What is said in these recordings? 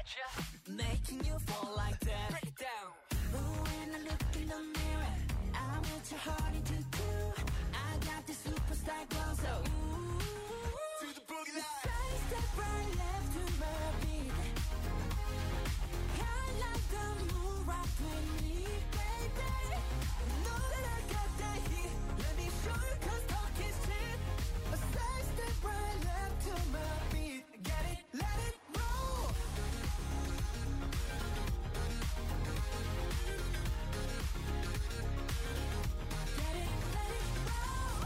Making you fall like that. Break it down. When I look in the mirror, I'm what your heart into do. I got this superstar glow, so ooh, to the boogie line. Side step right left to my beat. I like the moon rock with me, baby. Know that I got that heat. Let me show you 'cause talk is cheap. A side step right left to my beat. Get it, let it roll. Get it, let it roll.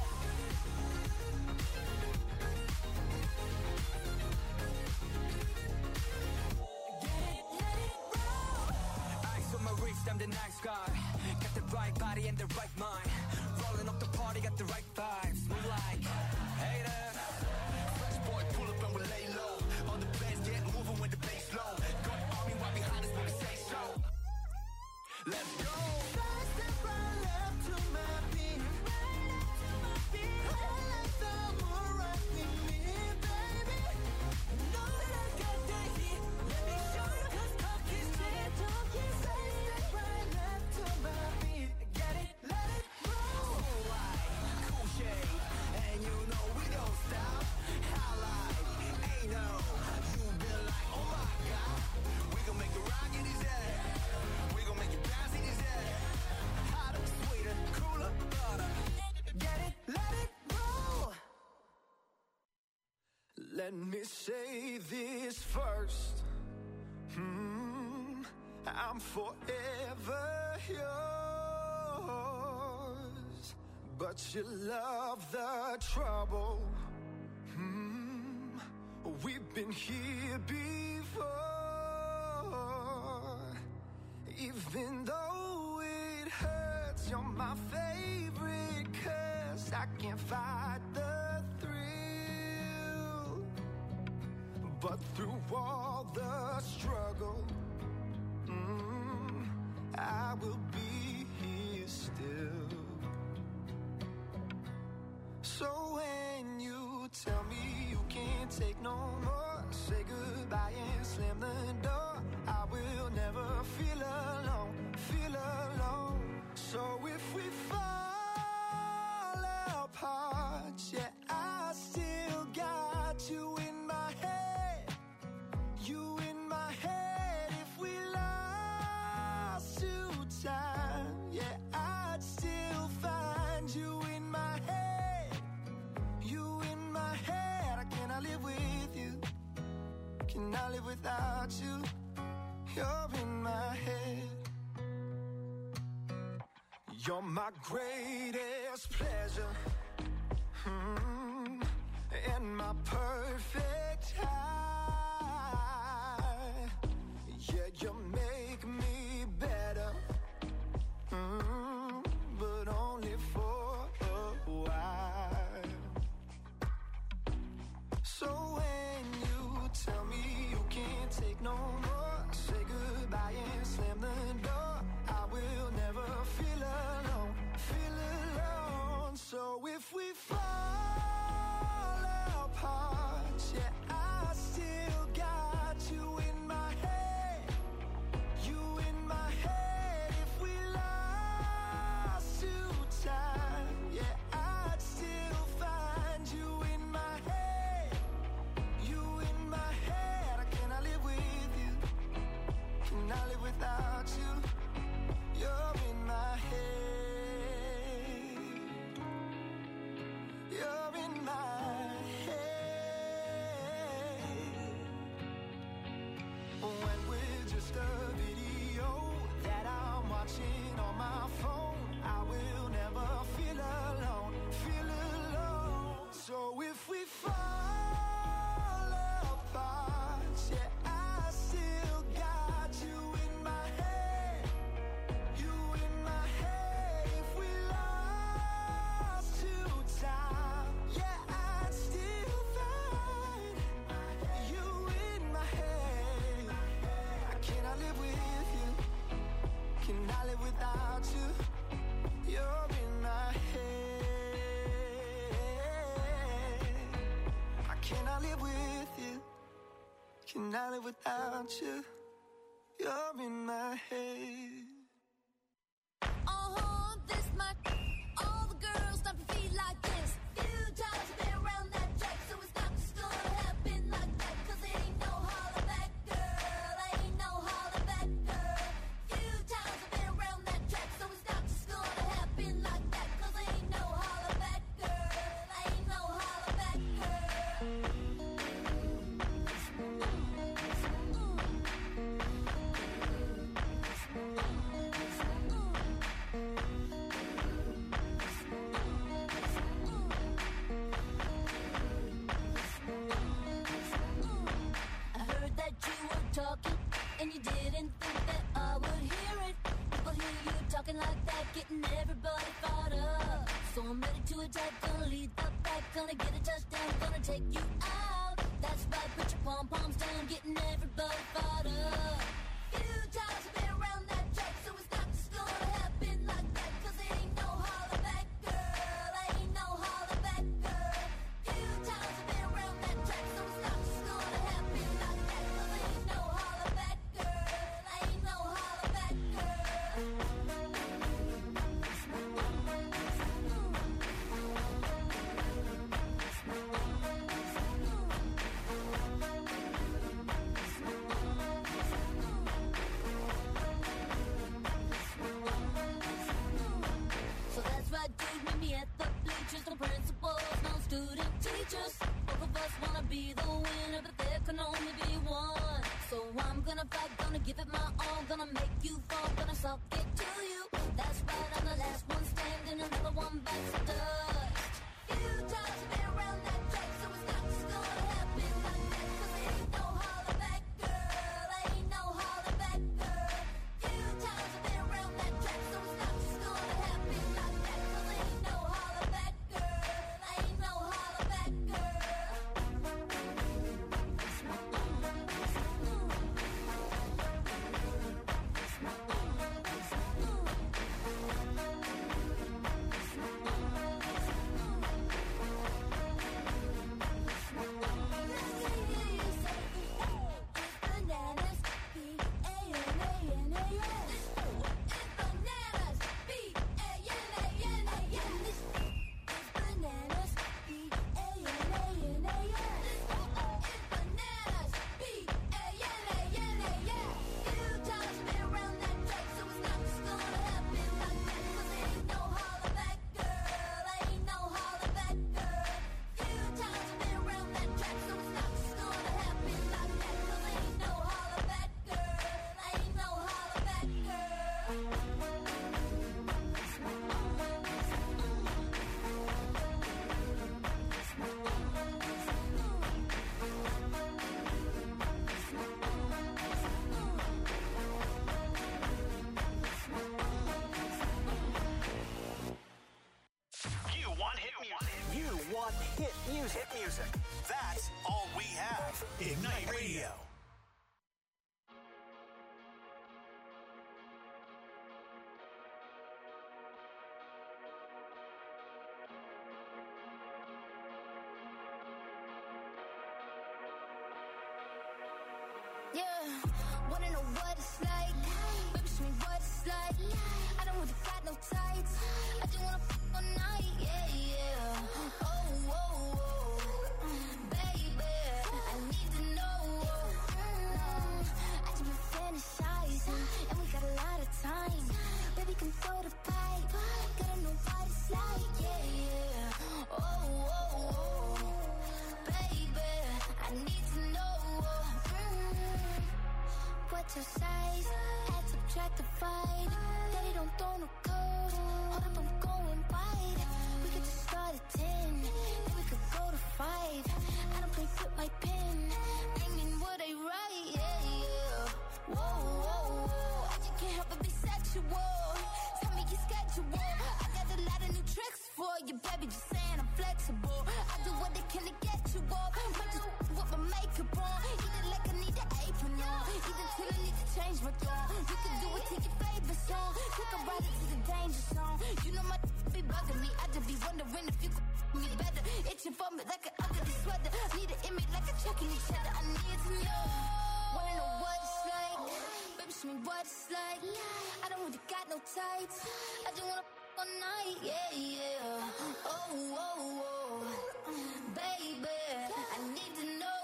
Get it, let it roll. Eyes on my wrist, I'm the nice guy. Got the right body and the right mind. Rolling up the party, got the right vibes. Move like haters. Fresh boy, pull up and we lay low. All the bands get moving when the bass low. Got army right behind us when we say so. Let's go. Side step right left to my beat. Right left to my beat. I like the moon rock with me, baby. Know that I got that heat. Let me show you 'cause talk is cheap. Side step right left to my beat. Get it, let it roll. Cool light, cool shade, and you know we don't stop. Highlight, ain't no. You been like, oh my God. We gon' make the rock in his head. We gon' make it bounce in his head. Hotter, sweeter, cooler, butter. Get it, let it roll. Let me say this first. I'm forever yours. But you love the trouble. We've been here before. Even though it hurts, you're my favorite 'cause I can't fight the thrill. But through all the struggle, I will be here still. So when you tell me you can't take no more, say goodbye and slam the door. I will never feel alone, feel alone. So if we fall apart, yeah, I still got you in my head. You in my head. If we lost to time, yeah, I'd still find you in my head. You in my head. Can I live with you? Can I live without you? You're in my head. You're my greatest pleasure, and my perfect high. Yeah, you make me better, but only for a while. So when you tell me you can't take no more, say goodbye and slam the door. I will never feel alone, feel alone. So if we fall apart, yeah, I still got you in my head. You in my head. If we lost to time, yeah, I'd still find you in my head. You in my head. Can I live with you? Can I live without you? You're in my head. You're in my head. When we're just a video that I'm watching on my phone, I will never feel alone, feel alone. So if we fall apart, yeah, I still got you in my head. You in my head. If we lost to time, yeah, I'd still find you in my head. Can I live with you? Can I live without you? cannot live without you. You're in my head. This my all the girls stop your feet like this. Few times I've been around that track, so it's not just gonna happen like that. Cause it ain't no holler back, girl. Ain't no holler back, girl. Few times I've been around that track, so it's not just gonna happen like that. Cause it ain't no holler back, girl. Ain't no holler back, girl. Talking, and you didn't think that I would hear it. People hear you talking like that, getting everybody fired up. So I'm ready to attack, gonna lead the pack, gonna get a touchdown, gonna take you out. That's right, put your pom-poms down, getting everybody fired up. Few times I've been around that track, so it's not just gonna happen like that. Cause it ain't no holler back, girl. Ain't no holler back, girl. Few times I've been around that track, so it's not just gonna happen like that. Cause it ain't no holler back, girl. Ain't no holler back, girl. So that's right, dude, meet me at the bleachers. No principals, no student teachers. Both of us wanna be the winner, but there can only be one. So I'm gonna fight, gonna give it my all, gonna make you fall, gonna suck it to you. That's right, I'm the last one standing, another one bites the dust. Few times I've been around that track, so it's not just gonna happen like that. Cause it ain't no holler back, girl. Ain't no holler back, girl. Few times I've been around that track, so it's not just gonna happen like that. Cause it ain't no holler back, girl. Ain't no holler back, girl. Hit music. That's all we have. Ignite Radio. Yeah, wanna know what it's like? Baby, show me what it's like. I don't really got no tights. I just wanna f*** all night. Yeah, yeah. Oh, oh, oh. Baby, I need to know. I just been fantasizing, and we got a lot of time. Baby, come throw the pipe. Gotta know what it's like. Yeah, yeah. Oh, oh, oh. Baby, I need to know. What's your size? Add, subtract, divide. Daddy don't throw no code. Hold up, I'm going wide. We could just start at 10, then we could go to 5. I don't play with my pen. Bring in what I write, yeah, yeah. Whoa, whoa, whoa. I just can't help but be sexual. Tell me your schedule. I got a lot of new tricks for you, baby. Just saying I'm flexible. I do what they can to get you up. Might just with my makeup on. Eat it like I need an apron on. Eat it till I need to change my tone. You can do it to your favorite song. Take a ride into the danger zone. You know my be bugging me. I just be wondering if you could me better. Itching for me like an ugly sweater. Need an image like a checking each other. I need to know. Wanna know what it's like? Baby, show me what it's like. I don't really got no tights. I just wanna all night, yeah, yeah. Oh, oh, oh. Baby, I need to know.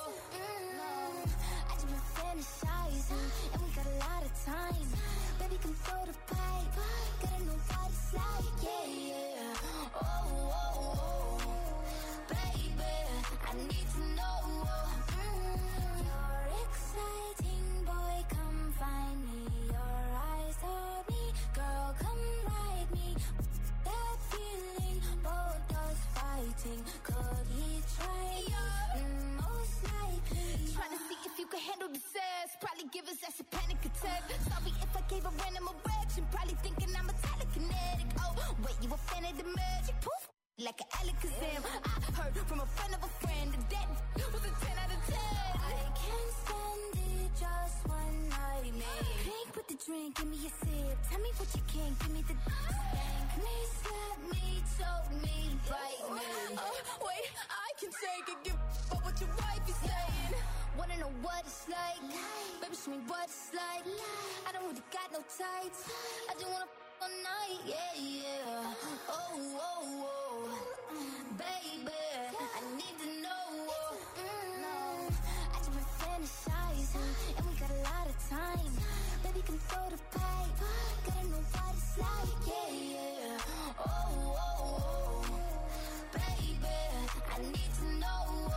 I just been fantasizing, and we got a lot of time. Baby, come throw the pipe. Gotta know what it's like, yeah, yeah. Oh, oh, oh. Baby, I need to know. You're exciting, boy, come find me. Your eyes told me, girl, come ride me. That feeling, both us fighting. Could he try? Most likely. Trying to see if you can handle the sass. Probably give us that's a panic attack. Sorry if I gave a random erection. Probably thinking I'm a telekinetic. Oh, wait, you a fan of the magic? Poof, like an Alakazam. I heard from a friend of a friend that was a 10 out of 10. I can't stand it, just one night, man. Clink with the drink, give me a sip. Tell me what you can, give me the spank me, slap me, choke me, bite me. Wait, I can take it, give up what your wife is saying. Wanna know what it's like? Baby, show me what it's like. I don't really got no tights. I just wanna all night, yeah, yeah. Oh, oh, oh. Baby, I need to know. I just been fantasizing, and we got a lot of time. Baby, come throw the pipe. Gotta know what it's like, yeah, yeah. Oh, oh, oh. Baby, I need to know.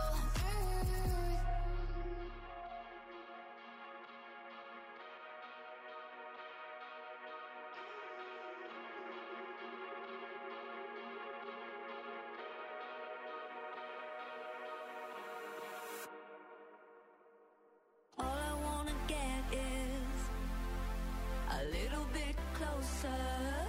All I wanna get is a little bit closer.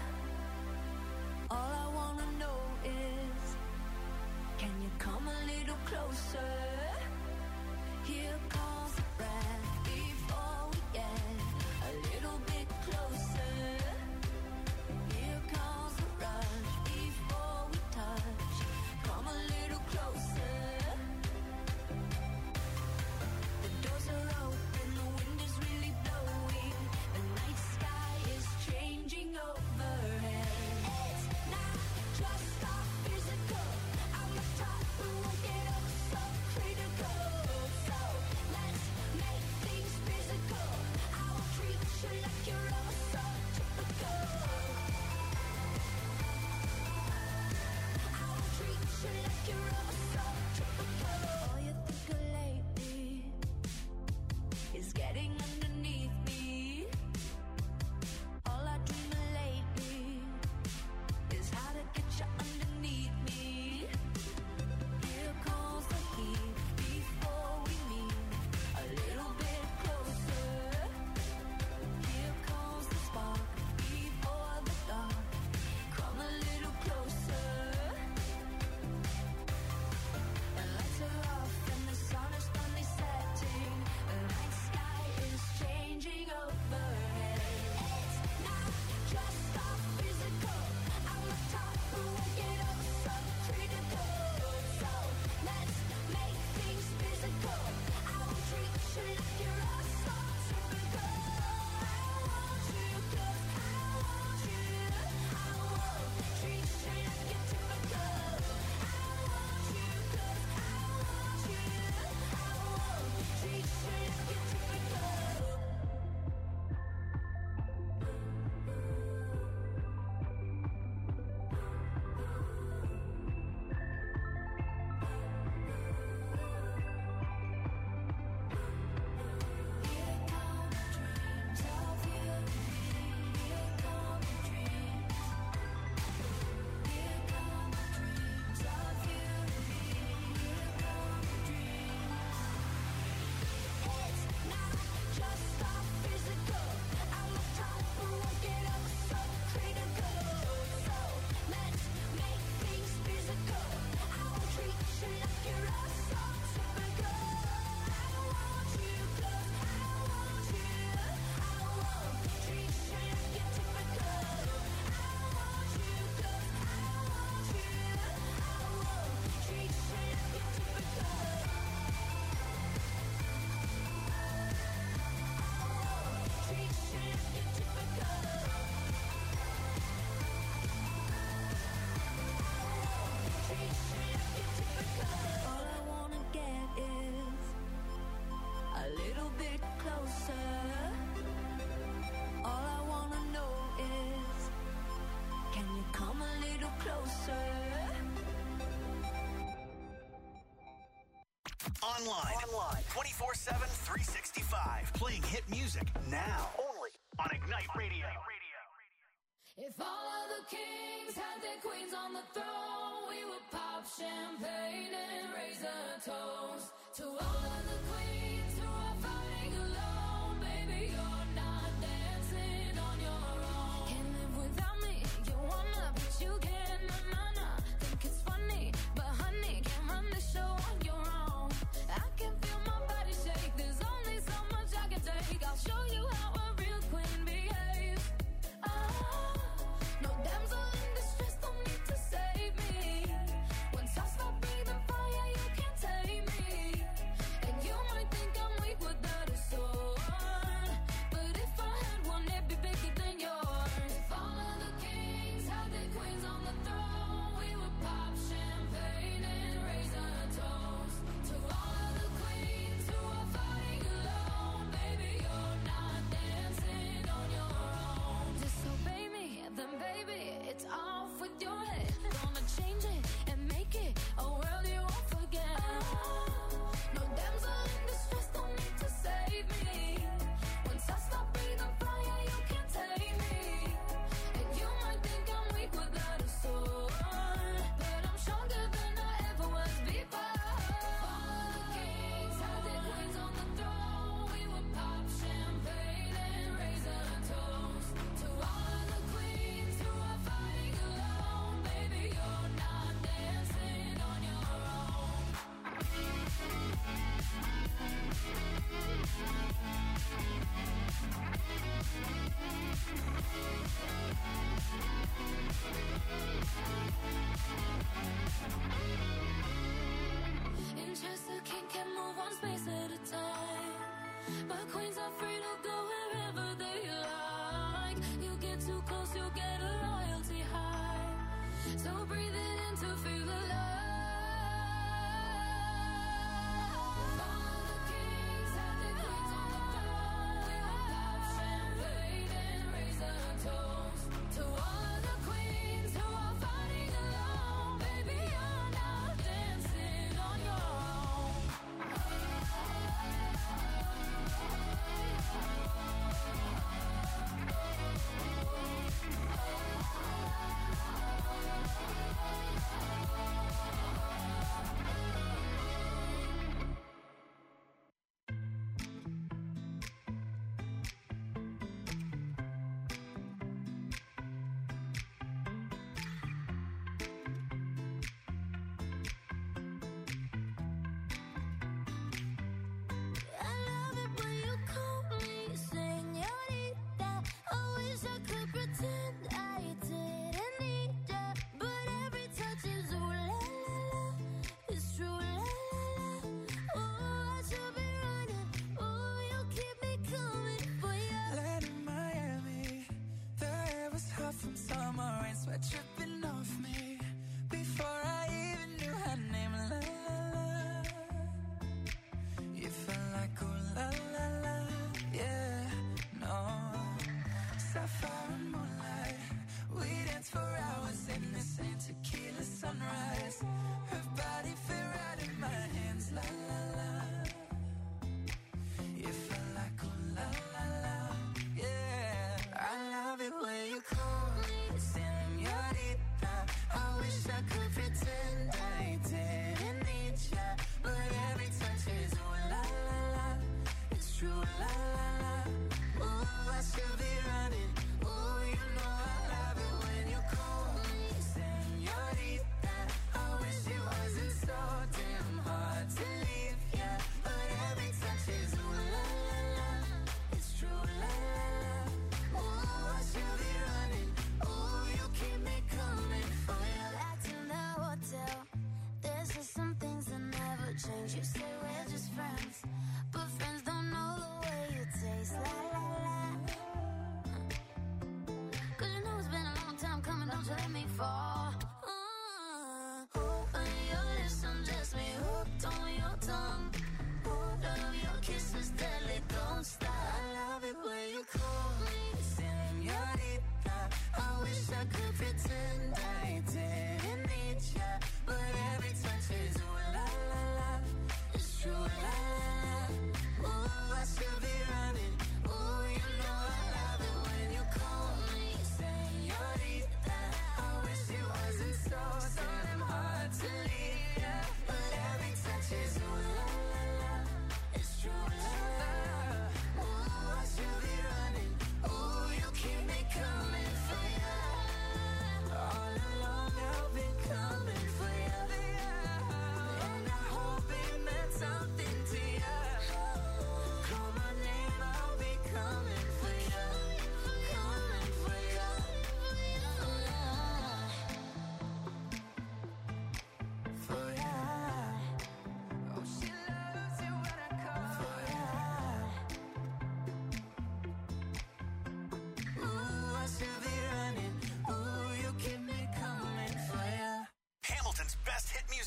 All I wanna know is, can you come a little closer? Here comes the breath before we get a little bit closer. Here comes the rush before we touch. Come a little closer. The doors are open, the wind is really blowing. The night sky is changing overhead. It's not just our physical. I'm a type who won't get up so critical. So let's online. 24/7, 365. Playing hit music now. Only on Ignite Radio. If all of the kings had their queens on the throne, we would pop champagne and raise a toast to all of the queens who are fighting alone. Baby, you're not dancing on your own. Can't live without me, you wanna, but you can't. Nah. Think it's funny, but honey, can't run the show on your own. I can feel my body shake, there's only so much I can take. I'll show you how a real queen behaves. No damsel in distress, don't need to save me. Once I stop breathing fire, you can't take me. And you might think I'm weak without a sword, but if I had one, it'd be bigger than yours. If all of the kings had their queens on the throne, we would pop champagne and raise a toast to all of the queens who are fighting alone. Baby, you're not dancing on your own. Disobey me, then baby, it's off with your head. Gonna change it and make it a world you won't forget. No damsel in distress, don't need to save me. Once I stop breathing fire, you can't take me. And you might think I'm weak without a sword, but I'm stronger than I ever was before. All the kings had their queens on the throne. We would pop champagne and raise a toast to all of the queens who are fighting alone. Baby, you're not dancing on your own. In Chester, king can move one space at a time, but queens are free to go wherever they like. You get too close, you get a loyalty high. So breathe it in to feel the love. All of the kings had their queens on the throne. We would pop champagne and raise a toast to all of the queens who are fighting alone. Baby, you're not dancing on your own. I love it when you call me señorita. I wish I could pretend I didn't need ya, but every touch is ooh la la la. It's true la la la. Oh, I should be running. Oh, you keep me coming for ya. Land in Miami, the air was hot from summer rain, sweat dripping off me before I even knew her name. La la la, you felt like ooh la la la, yeah, no. Sapphire and moonlight, we danced for hours in the same tequila sunrise. Her body fit right in my hands, la la la. You felt like ooh la la la, yeah. I love it when you call me señorita. I wish I could pretend I didn't need ya, but every touch is ooh la la la. It's true la la la. Ooh, I should be running. Ooh, you know I love it when you call me señorita. I wish it wasn't so damn hard to leave ya, but every touch is ooh la la la. It's true la la la. Ooh, I should be running. Ooh, you keep me coming for ya. Back to the hotel. There's just some things that never change. You say we're just friends, but friends don't know the way you taste. La la la. 'Cause you know it's been a long time coming. Don't you let me fall. On your lips, undress me. Hooked on your tongue. Love your kisses, deadly. Don't stop. I love it when you call me señorita. I wish I could pretend I didn't need ya, but every touch is ooh la la la. It's true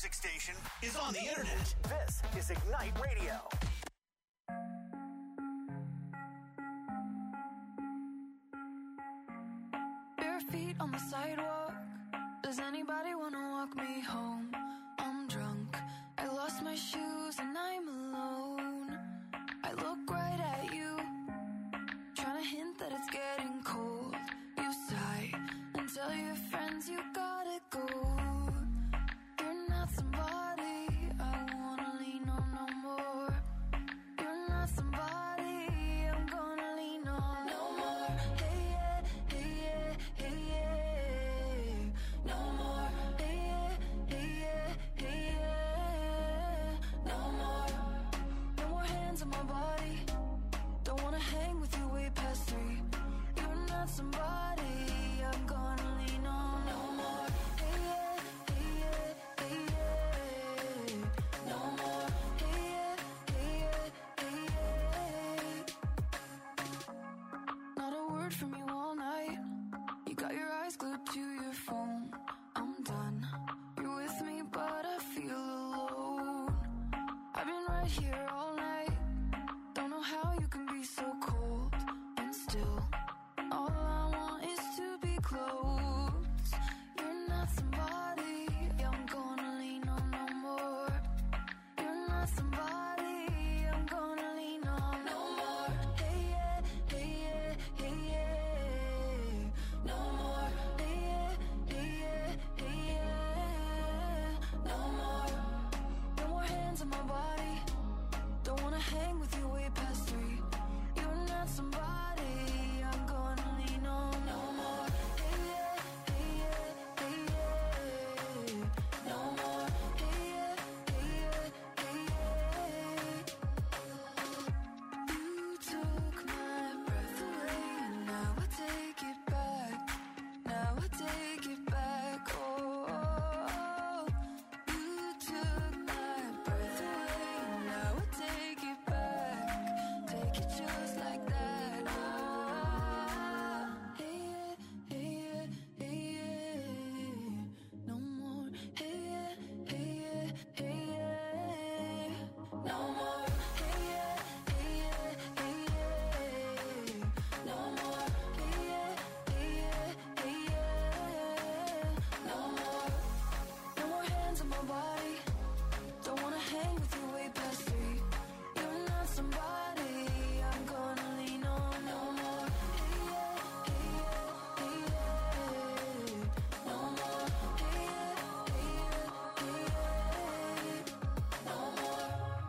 music station is on the internet. This is Ignite Radio. Bare feet on the sidewalk. Does anybody want to walk me home? I'm drunk. I lost my shoes and I'm alone. I look right at you, trying to hint that it's getting cold. You sigh and tell your friends you gotta go. You're not somebody I wanna lean on no more. You're not somebody I'm gonna lean on no more. Hey yeah, hey yeah, hey yeah. No more. Hey yeah, hey yeah, hey yeah. No more. No more hands on my body. Don't wanna hang with you way past 3. You're not somebody I'm gonna lean on no more. Hey yeah, hey yeah, hey yeah. No more. Hey yeah, hey yeah, hey yeah. Not a word from you all night. You got your eyes glued to your phone. I'm done. You're with me, but I feel alone. I've been right here all night. Don't know how you can be so cold and still. All I want is to be close. You're not somebody I'm gonna lean on no more. You're not somebody I'm gonna lean on no more. Hey yeah, hey yeah, hey yeah. No more. Hey yeah, hey yeah, hey yeah. No more. No more hands on my body. Don't wanna hang with you way past 3. You're not somebody I'm gonna lean on no more. Hey yeah, hey yeah, hey yeah. No more. Hey yeah, hey yeah, hey yeah. You took my breath away and now I take it back. Now I take it back. Oh, you took my breath away and now I take it back. Take it just like that. Ah, hey yeah, hey yeah, hey yeah. No more. Hey yeah, hey yeah, hey yeah. No more. Hey yeah, hey yeah, hey yeah. No more. Hey yeah, hey yeah, hey yeah. No more. No more hands on my body. Don't wanna hang with you way past 3. You're not somebody I'm gonna lean on no more. Hey yeah, hey yeah, hey yeah. No more. Hey yeah, hey yeah, hey yeah. No more.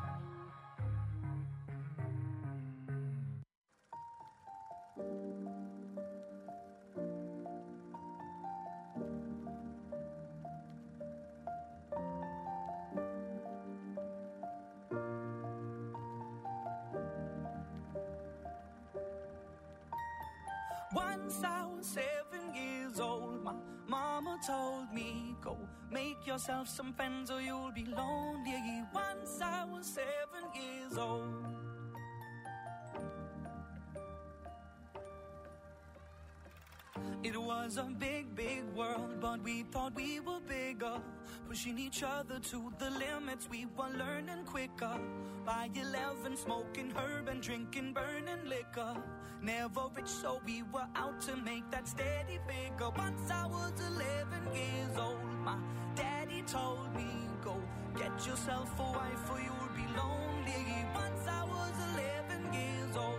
Once I was 7 years old, my mama told me, go make yourself some friends or you'll be lonely. Once I was 7 years old. It was a big, big world, but we thought we were bigger, pushing each other to the limits. We were learning quicker. By 11, smoking herb and drinking burning liquor. Never rich, so we were out to make that steady figure. Once I was 11 years old, my daddy told me, go get yourself a wife or you'll be lonely. Once I was 11 years old.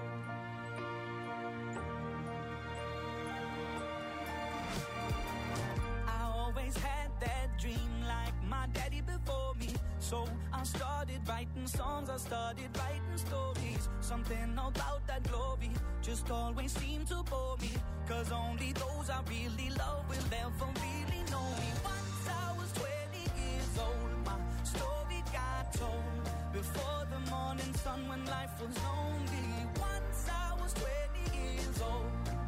Had that dream like my daddy before me. So I started writing songs, I started writing stories. Something about that glory just always seemed to bore me. Cause only those I really love will ever really know me. Once I was 20 years old, my story got told. Before the morning sun when life was lonely. Once I was 20 years old.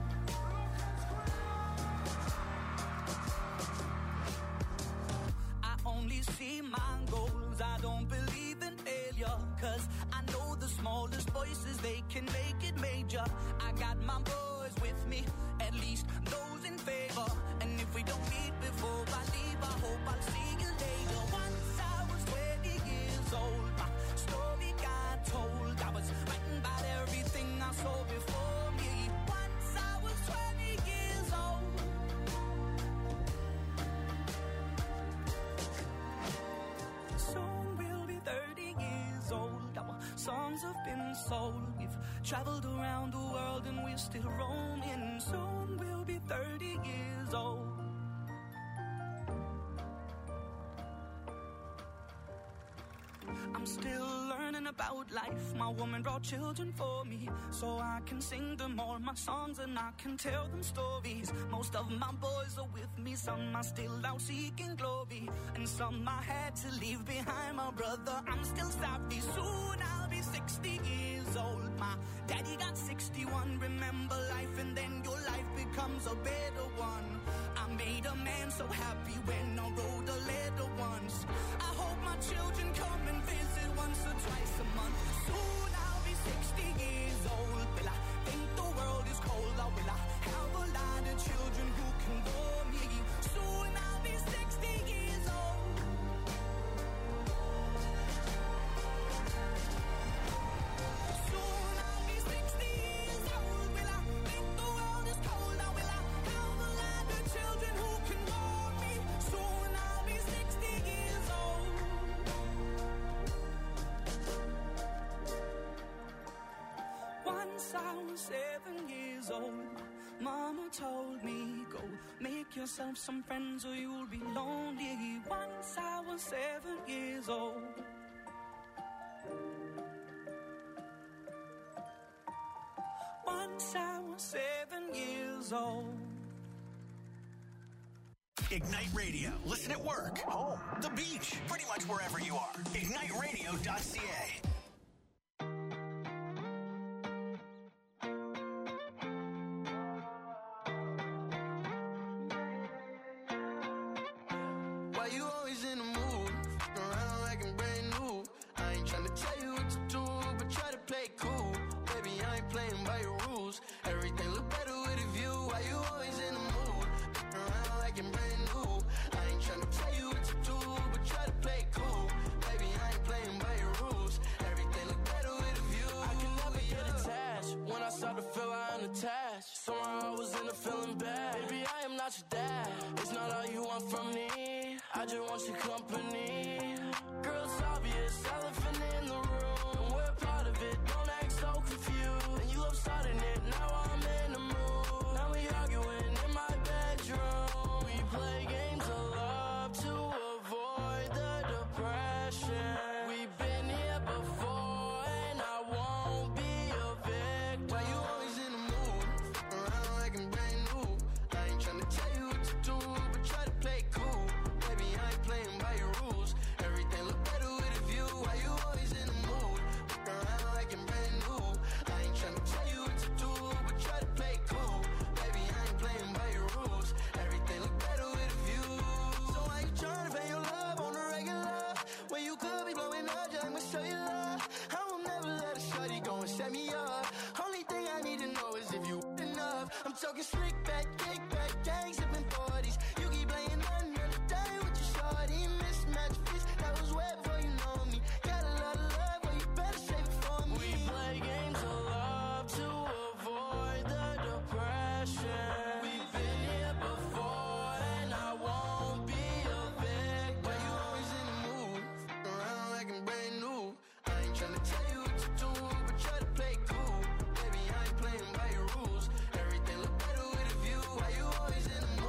Only see my goals, I don't believe in failure. Cause I know the smallest voices, they can make it major. I got my boys with me, at least those in favor. And if we don't meet before I leave, I hope I'll see you later. Once soul. We've traveled around the world and we're still roaming. Soon we'll be 30 years old. I'm still learning about life. My woman brought children for me, so I can sing them all my songs and I can tell them stories. Most of my boys are with me, some are still out seeking glory, and some I had to leave behind. My brother, I'm still savvy. Soon I'll be 60 years old. My daddy got 61. Remember life and then your life becomes a better one. I made a man so happy when I wrote a letter once. I hope my children come and visit once or twice a month. Soon I'll be 60 years old. Will I think the world is cold, or will I have a lot of children who can bore me? Soon I'll be 60 years old. Soon I'll be 60 years old. Will I think the world is cold, or will I have a lot of children who can bore me? Soon I'll be 60 years old. Once I was 7 years old. Mama told me, go make yourself some friends or you'll be lonely. Once I was 7 years old. Once I was 7 years old. Ignite Radio. Listen at work, home, the beach, pretty much wherever you are. IgniteRadio.ca. Why you always in the mood? Around like I'm brand new. I ain't tryna tell you what to do, but try to play cool. Baby, I ain't playing by your rules. Everything look better with a view. Why you always in the mood? Around like I'm brand new. I ain't tryna tell you what to do, but try to play cool. Baby, I ain't playing by your rules. Everything look better with a view. I can never get attached. When I start to feel I'm unattached, somehow I was in a feeling bad. Baby, I am not your dad. It's not all you want from me. I just want your company. Girl, it's obvious, elephant in the room. And we're part of it, don't act so confused. And you love starting it, now I'm in the mood. Now we arguing in my bedroom. We play games of love to avoid the depression. We've been here before and I won't be a victim. Why you always in the mood? Around like I'm brand new. I ain't tryna tell you what to do, but try to play cool. Baby, I ain't playing by your rules. Everything look better with a view. Why you always in the mood? Around like I'm brand new. I ain't tryna tell you what to do, but try to play cool. Baby, I ain't playing by your rules. Everything look better with a view. So why you tryna pay your love on the regular? When you could be blowing up just like cellular. I will never let a shorty go and set me up. Only thing I need to know is if you enough. I'm talking slick back, kick back, gang sipping 40s. You keep playing another day with your shorty. Mismatch fits, that was way before you know me. Got a lot of love, well you better save it for me. We play games of love to avoid the depression. We've been here before and I won't be a victim. Why you always in the mood? Around like I'm brand new. I ain't tryna tell you what to do, but try to play cool. Baby, I ain't playing by your rules. Everything look better with a view. Why you always in the mood?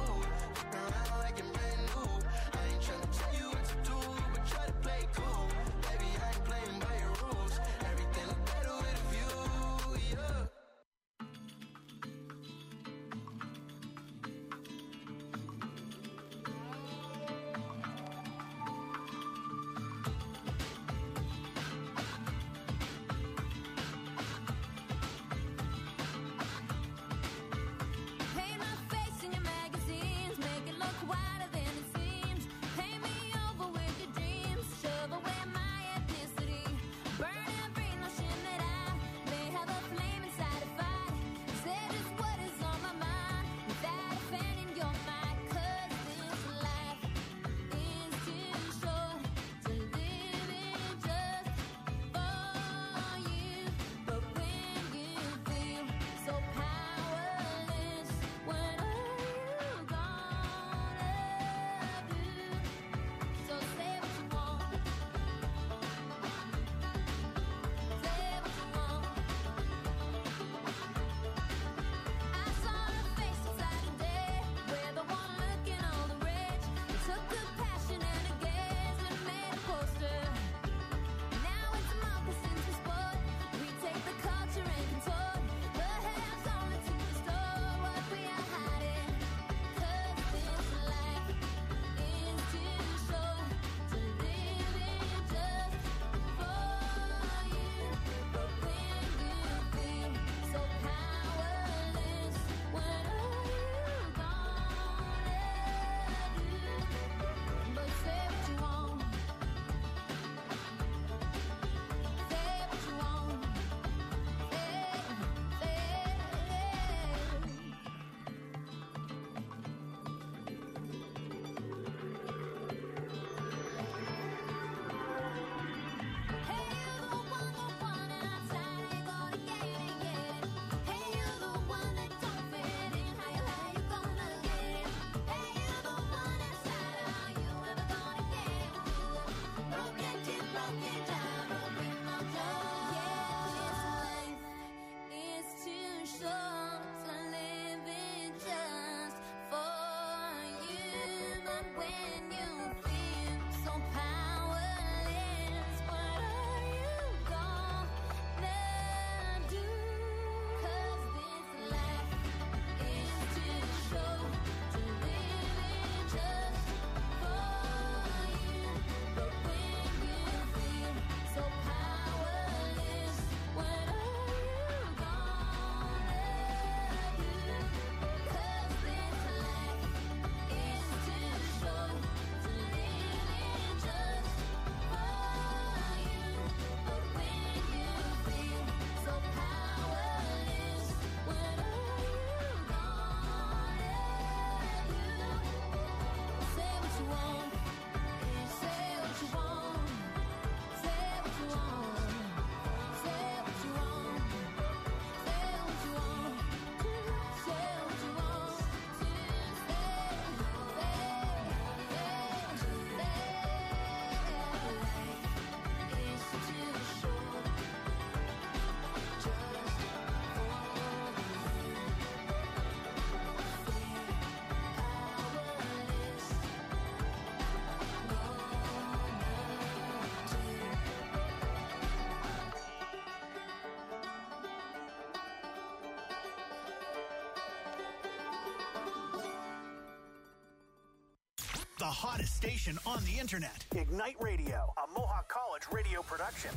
hottest station on the internet. Ignite Radio, a Mohawk College radio production.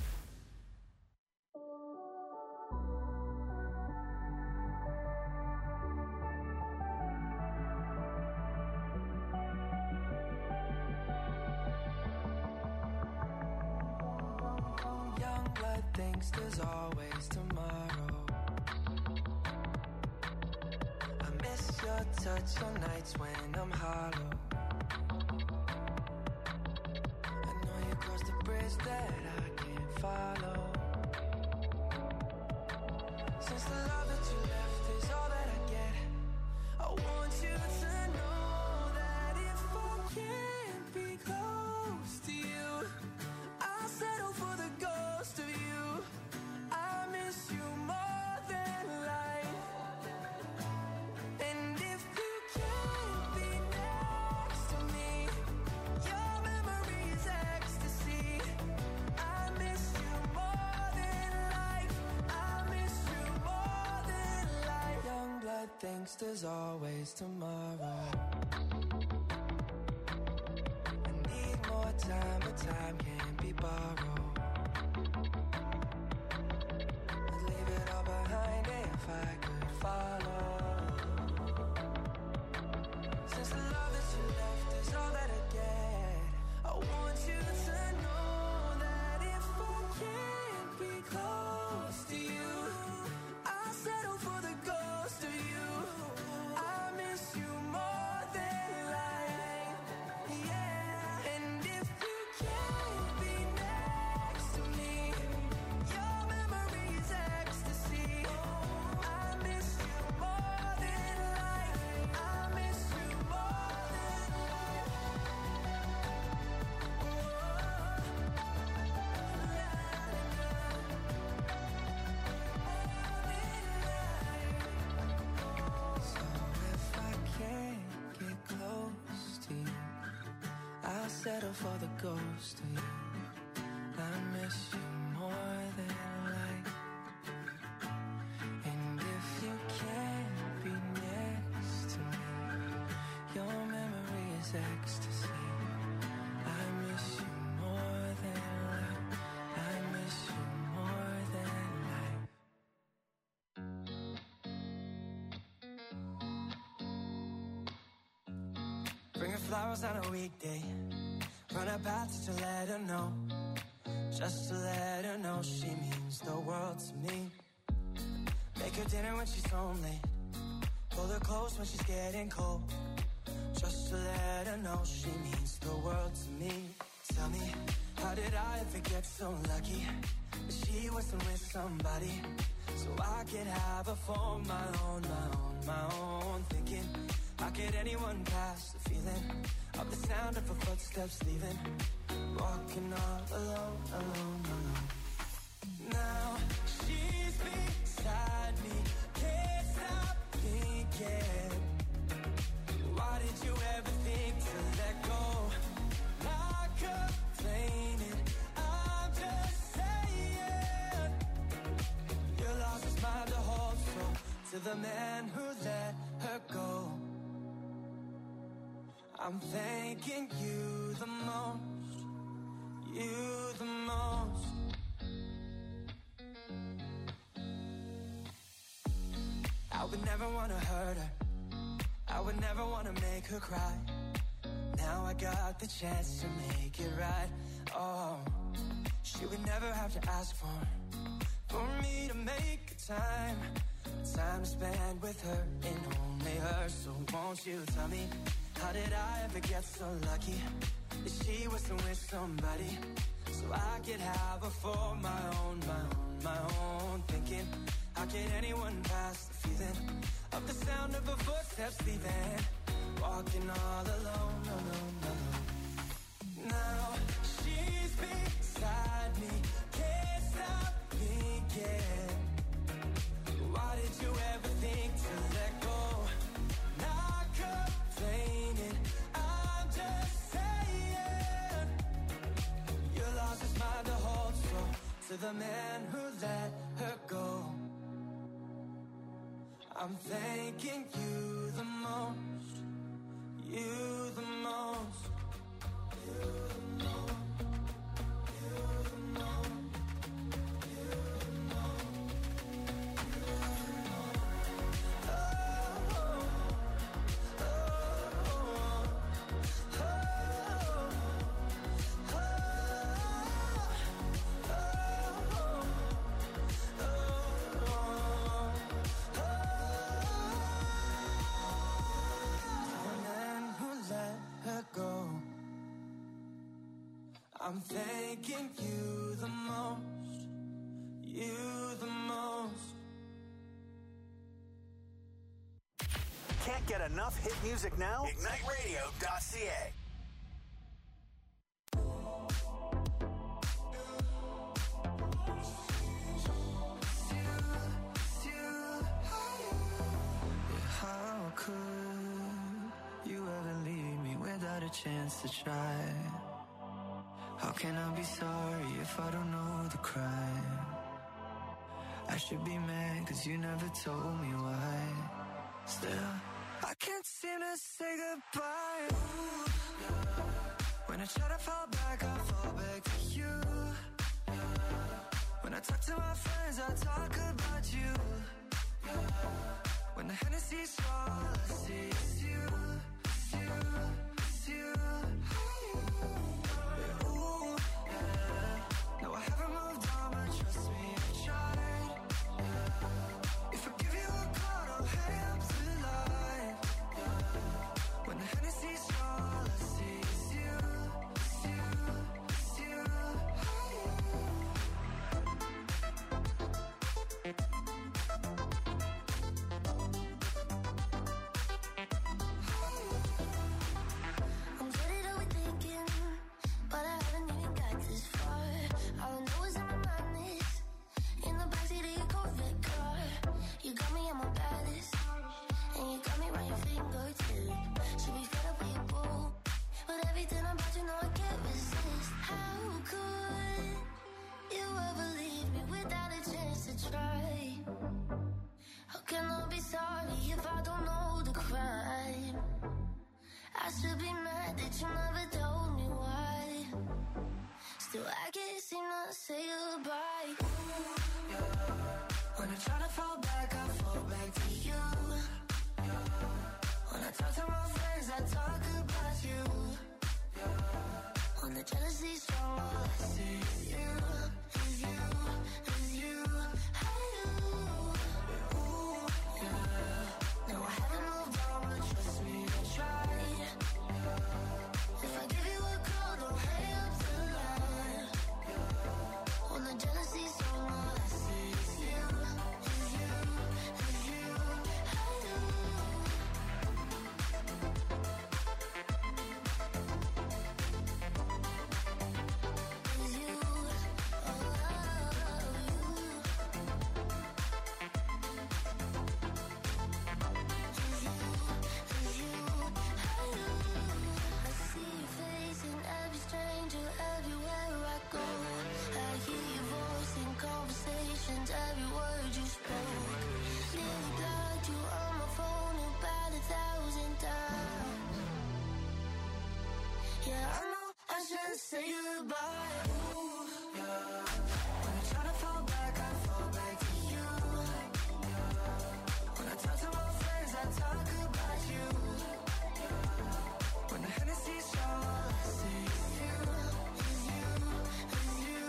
Young blood thinks there's always tomorrow. I miss your touch on nights when I'm hollow. I know you crossed the bridge that I can't follow. Since the love that you left is all that I get, I want you to know that if I can't be close to you, I'll settle for the ghost of you. I miss you more than life. And if you can't be next to me, your memory is ecstasy. I miss you more than life. I miss you more than life. Young blood thinks there's always tomorrow. I need more time, but time can't be borrowed. I'd leave it all behind if I could follow. Since the love that you left is all that I get, I want you to know that if I can't be close to you, I'll settle for the ghost of you. I miss you more than life. Yeah. And if you can't be next to me, your memory is ecstasy. I miss you more than life. I miss you more than life. So if I can't get close to you, I'll settle for the ghost of you. I miss you more than life. And if you can't be next to me, your memory is ecstasy. I miss you more than life. I miss you more than life. Bring her flowers on a weekday. Run her path just to let her know. Just to let her know she means the world to me. Make her dinner when she's home late. Pull her close when she's getting cold. Just to let her know she means the world to me. Tell me, how did I ever get so lucky that she wasn't with somebody so I could have her for my own, my own. Thinking, how could anyone pass the feeling of the sound of her footsteps leaving? Walking all alone, alone, alone. Now she's beside me, can't stop thinking. Why did you ever think to let go? Not complaining, I'm just saying. Your loss is mine to hold, so to the man who let her go, I'm thanking you the most, you the most. I would never want to hurt her, I would never want to make her cry. Now I got the chance to make it right. Oh, she would never have to ask for me to make a time to spend with her and only her. So won't you tell me, how did I ever get so lucky that she wasn't with somebody so I could have her for my own, my own, my own. Thinking, how could anyone pass the feeling of the sound of her footsteps leaving? Walking all alone, alone, alone. Now she's beside me, can't stop thinking. Why did you ever think to let go? Not complaining, I'm just saying. Your loss is mine to hold, so to the man who let her go, I'm thanking you the most, you the most. I'm thanking you the most, you the most. Can't get enough hit music now? IgniteRadio.ca. How could you ever leave me without a chance to try? How can I be sorry if I don't know the crime? I should be mad cause you never told me why. Still, I can't seem to say goodbye. Ooh, yeah. When I try to fall back, I fall back to you. Yeah. When I talk to my friends, I talk about you. Yeah. When the Hennessy's all I see is you, it's you, it's you. Yeah, ooh, yeah. No, I haven't moved on, but trust me, I tried. Yeah. If I give you a call, don't hang up the line. Yeah. When the Hennessy's all I see is you, it's you, it's you. I'm getting overthinking, but I haven't even got this far. All I know is in my mind is in the backseat of your Corvette car. You got me at my baddest, and you got me right your fingertip. Should be fed up with your boo, but everything about you know I can't resist. How could you ever leave me without a chance to try? How can I be sorry if I don't know the crime? I should be mad that you never told me why. Still, I can't seem to say goodbye. Ooh, yeah. When I try to fall back, I fall back to you. Yeah. When I talk to my friends, I talk about you. Yeah. When the jealousy's strong, all I see is you, is you, is you. Ooh, yeah. No, I haven't moved on, but trust me, I tried. If I give you a call, don't hang up the line. When the jealousy's on, all I see is you, is you, is you. Is you, I see your face in every stranger, everywhere I go. I hear your voice in conversations, every word you spoke. Nearly blocked you on my phone about 1,000 times. Yeah, I know I should say goodbye. Ooh, yeah. When I try to fall back, I fall back to you. Yeah. When I talk to my friends, I talk about you. When the Hennessy's all I see is you, is you, is you.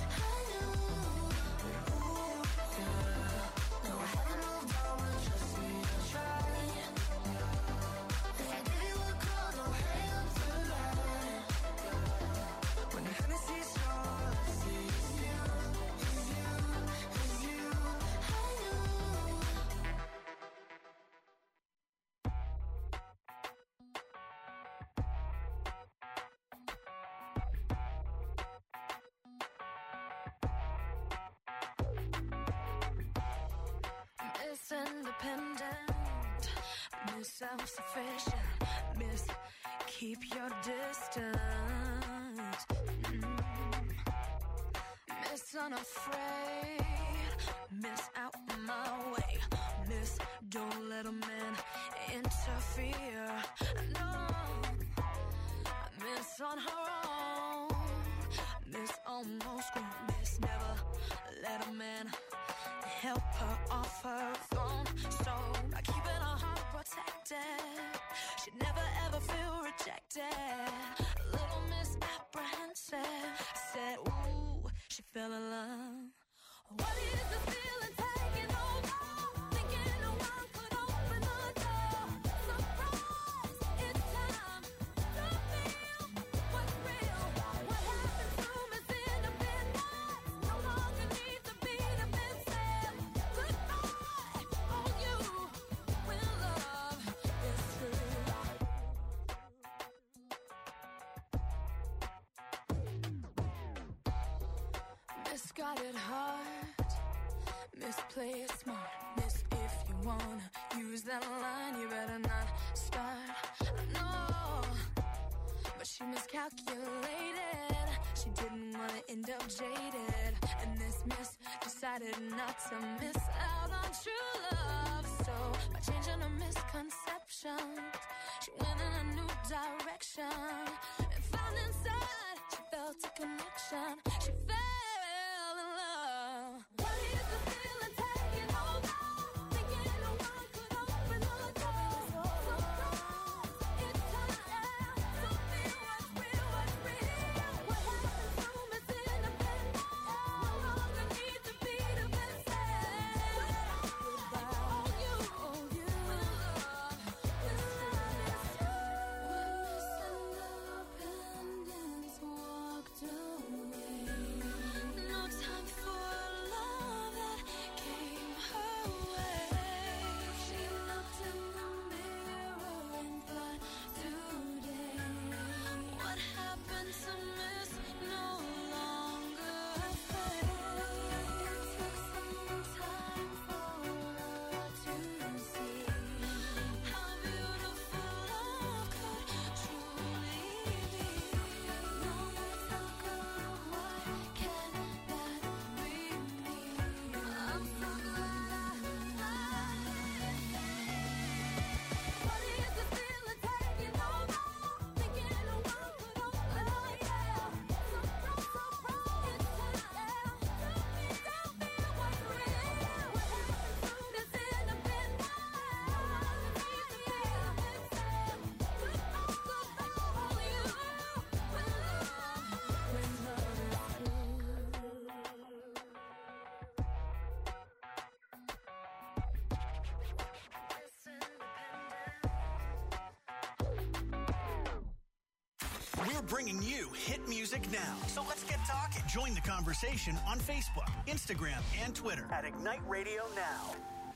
Ooh, yeah. No, I haven't moved on, but trust me, I tried. If I give you a call, don't hang up the line. When the Hennessy's all I see is you, is you, is you. Miss Independent, Miss Self-Sufficient, Miss Keep Your Distance, Miss Unafraid, Miss Out My Way, Miss Don't Let a Man Interfere, no, Miss On Her Own, Miss Almost Grown, Miss Never Let a Man help her off her phone. So by keeping her heart protected, she'd never ever feel rejected. Little Miss Apprehensive said, ooh, she fell in love. What is the feeling taking over? Thinking no one could open the door. Surprise, it's time to feel what's real. What happens got it hard. Miss, play it smart. Miss, if you wanna use that line, you better not start. No, but she miscalculated. She didn't wanna end up jaded. And this miss decided not to miss out on true love. So by changing her misconceptions, she went in a new direction and found inside she felt a connection. She fell in love. What is the feeling taking over? Thinking no one could open all the doors. So close, it's time to feel what's real, what's real. What happens to Miss Independent? No longer need to be defensive. Oh, you, Independence walked away. No time for love that came her way. She looked in the mirror and thought, today, what happened to Miss no longer fade. It took some time for her to see how beautiful love could truly be. No matter what can that bring me? I'm so glad What is the feeling taking over? Thinking no one could open. Oh yeah, so proud, it's time. Don't feel what's real. What happened to Miss Independent? Need to be defensive. Goodbye, all you. When love is We're bringing you hit music now. So let's get talking. Join the conversation on Facebook, Instagram, and Twitter at Ignite Radio Now.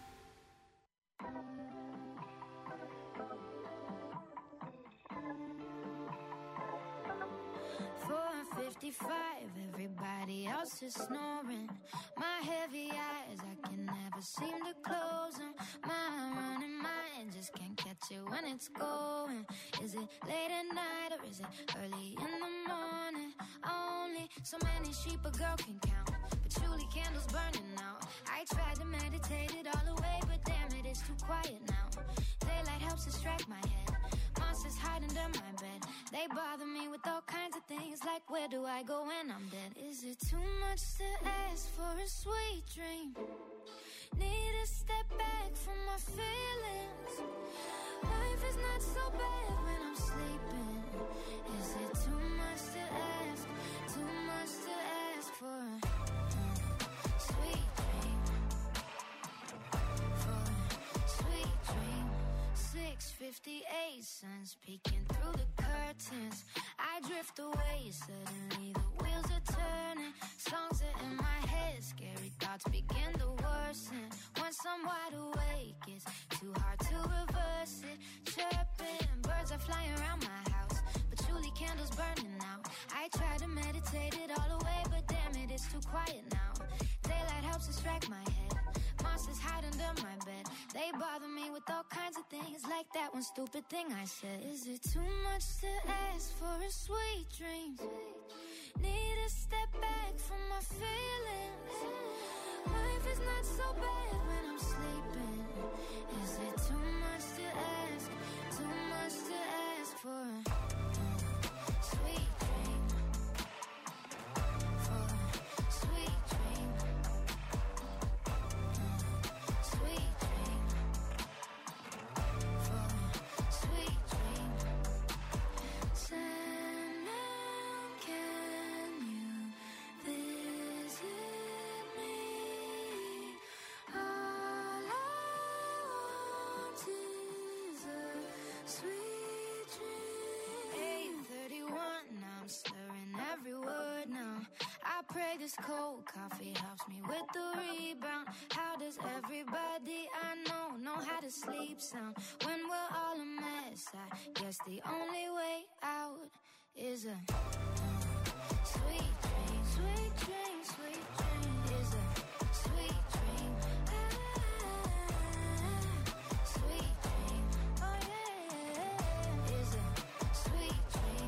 4:55, everybody else is snoring. My heavy eyes, I can never seem to close them. My running mind just can't catch it when it's going. Is it late at night or is it early in the morning? Only so many sheep a girl can count. Patchouli candles burning out. I tried to meditate it all away, but damn it, it's too quiet now. Daylight helps distract my head. Monsters hide under my bed. They bother me with all kinds of things, like where do I go when I'm dead? Is it too much to ask for a sweet dream? Need to step back from my feelings. Life is not so bad when I'm sleeping. Is it too much to ask? Too much to ask for a sweet dream? For a sweet dream. 6:58, sun's peeking through the curtains. I drift away, suddenly the wheels are turning. Songs are in my head, scary thoughts begin to worsen. Once I'm wide awake, it's too hard to reverse it. Chirping, birds are flying around my house. Patchouli candles burning out. I try to meditate it all away, but damn it, it's too quiet now. Daylight helps distract my head. Monsters hide under my bed. They bother me with all kinds of things, like that one stupid thing I said. Is it too much to ask for a sweet dream? Need to step back from my feelings. Life is not so bad when I'm sleeping. Is it too much to ask? Too much to ask for a sweet dream? For a sweet dream. Sweet dream. For a sweet dream. Sandman, can you visit me? All I want is a sweet dream. 8:31, now I'm slurring every word now. I pray this cold coffee helps me with the rebound. How does everybody I know how to sleep sound? When we're all a mess, I guess the only way out is a sweet dream, sweet dream, sweet dream is a sweet dream. Sweet dream, oh yeah, is a sweet dream.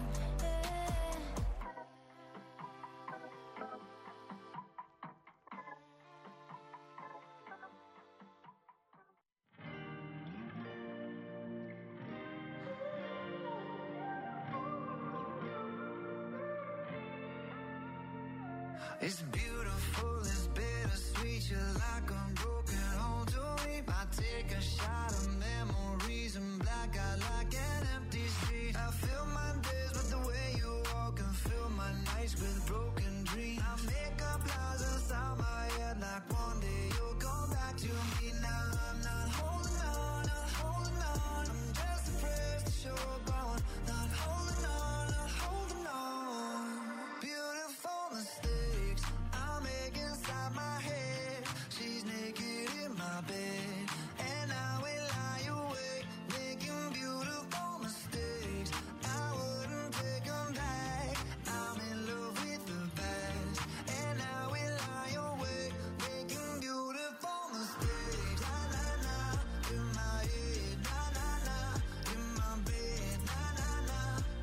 It's beautiful, it's bittersweet. You're like a broken home to me. Might take a shot of memories and black out like an empty street. I fill my days with the way you walk and fill my nights with broken dreams. I make up lies inside my head like one day you'll come back to me. Now I'm not holding on, not holding on. I'm just depressed that you're gone. Not holding on, not holding on. Beautiful mistakes I make inside my head. She's naked in my bed, and I will lie awake, making beautiful mistakes. I wouldn't take them back. I'm in love with the past, and I will lie awake, making beautiful mistakes. Na na na, in my head, na na na, in my bed, na na na,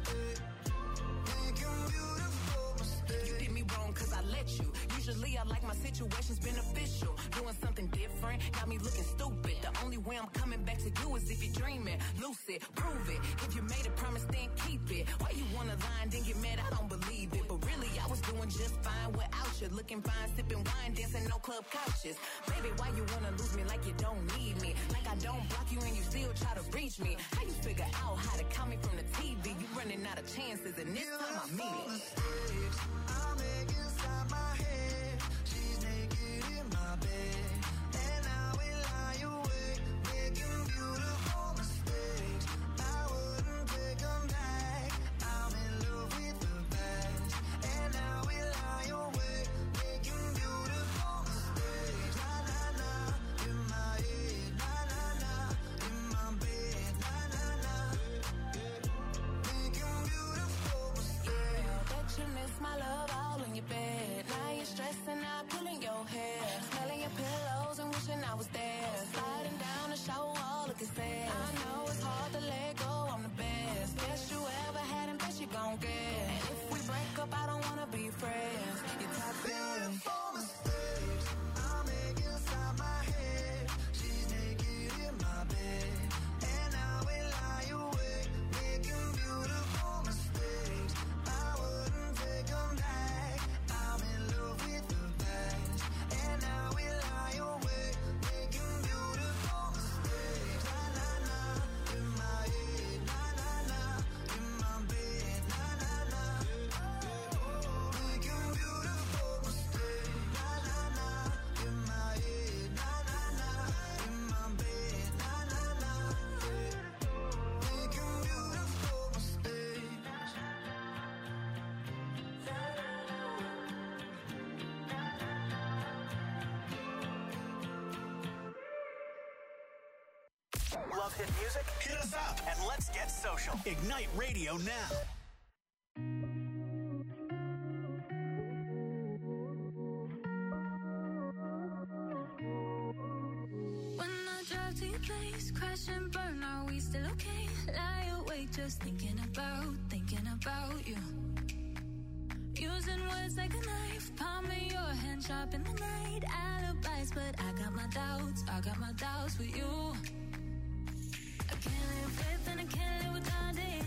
making beautiful mistakes. You did me wrong cause I let you. Usually I like my situations beneficial. Doing something different, got me looking stupid. The only way I'm coming back to you is if you're dreaming. Lucid, prove it. If you made a promise, then keep it. Why you wanna lie and then get mad? I don't believe it. But really, I was doing just fine without you. Looking fine, sipping wine, dancing no club couches. Baby, why you wanna lose me like you don't need me? Like I don't block you and you still try to reach me. How you figure out how to call me from the TV? You running out of chances and this time I mean it. Mistakes I make inside my head. She's naked in my bed, and I will lie awake, making beautiful mistakes. I wouldn't take them back. I'm in love with the past, and I will lie awake, making beautiful mistakes. Na na na, in my head, na na na, in my bed, na na na, making beautiful mistakes. Bet you miss my love all in your bed. Now you're stressing out, pulling your hair, smelling your pillows and wishing I was there. Sliding down the shower wall, looking sad. I know it's hard to let go, I'm the best. Best you ever had and best you gon' get. And if we break up, I don't wanna be friends. You're toxic. Beautiful mistakes I make inside my head. She's naked in my bed, and I will lie awake, making beautiful mistakes. I wouldn't take them back. I'm in love with the past, and I will lie awake, making beautiful mistakes. Na na na, in my head, na na na, in my bed, na na na, making beautiful mistakes. Na na na, in my head, na na na, in my bed, na na na, making beautiful mistakes. Love hit music? Hit us up and let's get social. Ignite Radio now. When I drive to your place, crash and burn, are we still okay? Lie awake, just thinking about you. Using words like a knife, palm in your hand, sharp in the night. Alibis, but I got my doubts with you. I can't live with and I can't live without it.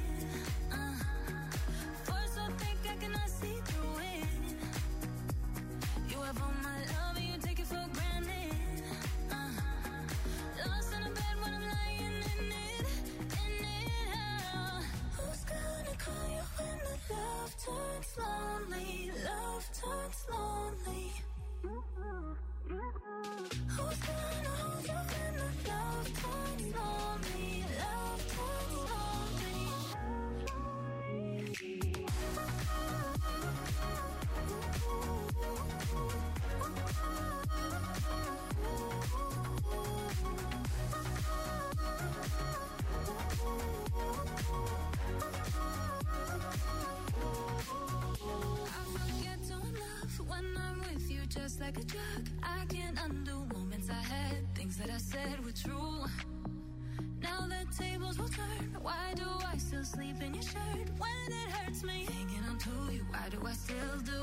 Force so thick I cannot see through it. You have all my love and you take it for granted. Lost in a bed when I'm lying in it. Who's gonna call you when the love turns lonely? Love turns lonely. Who's gonna hold you when the love turns like a drug. I can't undo moments I had. Things that I said were true. Now the tables will turn. Why do I still sleep in your shirt? When it hurts me hanging on to you, why do I still do?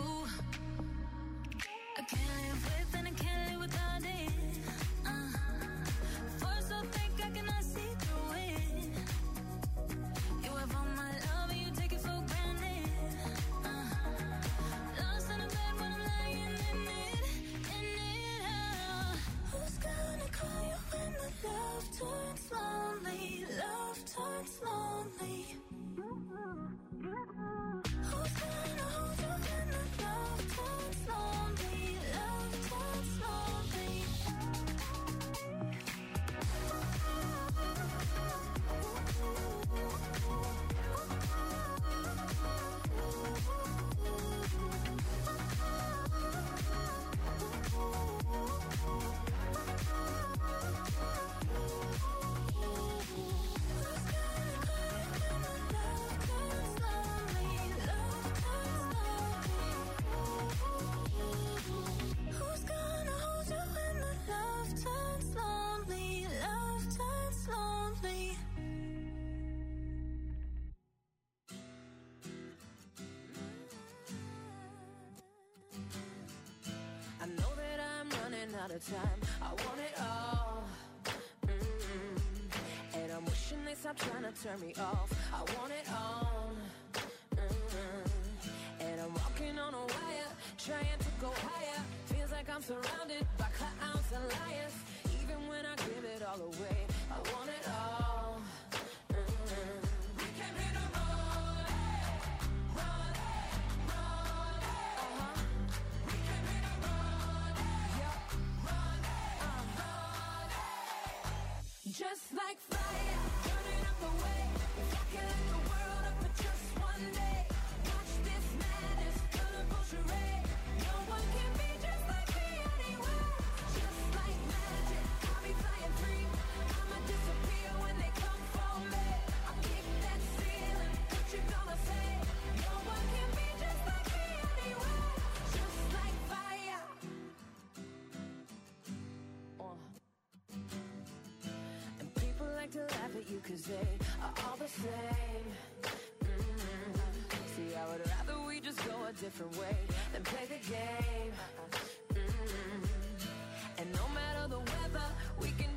I can't live with and I can't live without it. Force so thick I cannot see through it. You have all my love and you take it for granted. Lost in a bed when I'm lying in it. Who's gonna call you when the love turns lonely? Love turns lonely. Who's gonna hold you when the love turns lonely? Love turns lonely. Who's gonna hold you when the love turns lonely? Love turns lonely. I know that I'm running out of time. I want it all. And I'm wishing they stop trying to turn me off. I want it all. And I'm walking on a wire, trying to go higher. Feels like I'm surrounded by clowns and liars. Even when I give it all away, I want it all. We came here to run it, run it, run it. We came here to run it, yeah, run it, run it. Just like fire, burning up the way. If I can light the world up for just one day. Watch this madness, colorful charade. No one can be just like me anywhere. Just like magic, I'll be flying free. I'ma disappear when they come for me. I'll kick that ceiling, what you gonna say? No one can be just like me anywhere. Just like fire. And people like to laugh at you 'cause they are all the same. See, I would rather we just go a different way than play the game. And no matter the weather, we can